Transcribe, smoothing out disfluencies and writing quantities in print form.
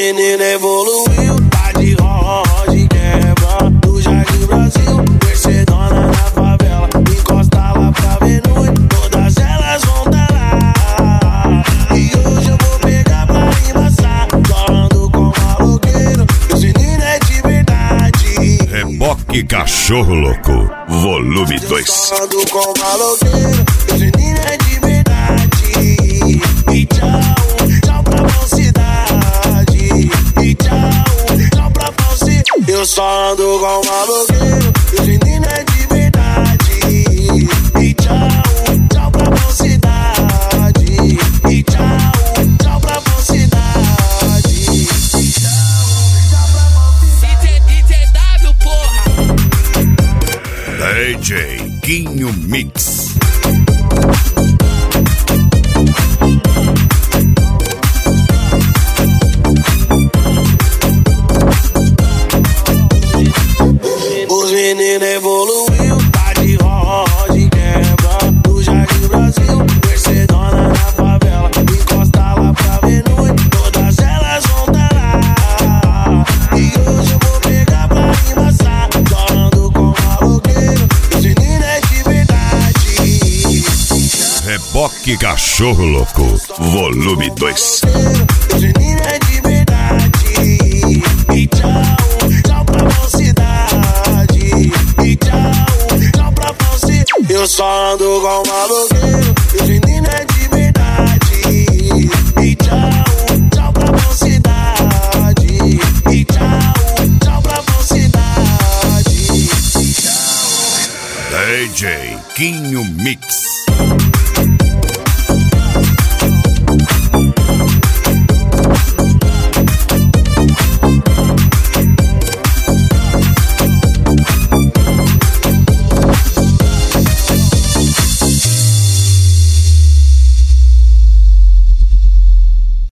meninos evoluiu, tá de roda de quebra. Do Jardim Brasil, Mercedona na favela. Encosta lá pra ver noite, todas elas vão tá lá. E hoje eu vou pegar pra embaçar, falando com maloqueiro. Os meninos é de verdade. Reboque Cachorro Louco, volume 2. Falando com maloqueiro, os meninos é de verdade. E tchau pra falsidade. E tchau pra falsidade. Eu só ando com maloqueiro, os meninos é de verdade. E tchau pra falsidade. E tchau pra falsidade. DJW, porra! DJ Quinho Mix. Os meninos evoluiu, tá de roda de quebra. Do Jardim Brasil, Mercedona na favela. Encosta lá pra ver noite, todas elas vão tá lá. E hoje eu vou pegar pra embaçar, falando com maloqueiro. Os meninos é de verdade. Reboque Cachorro Louco, volume 2. Os meninos é de verdade. E tchau pra falsidade. E tchau pra falsidade. Eu só ando com maloqueiro, os meninos é de verdade. E tchau pra falsidade. E tchau pra falsidade. DJ Quinho Mix.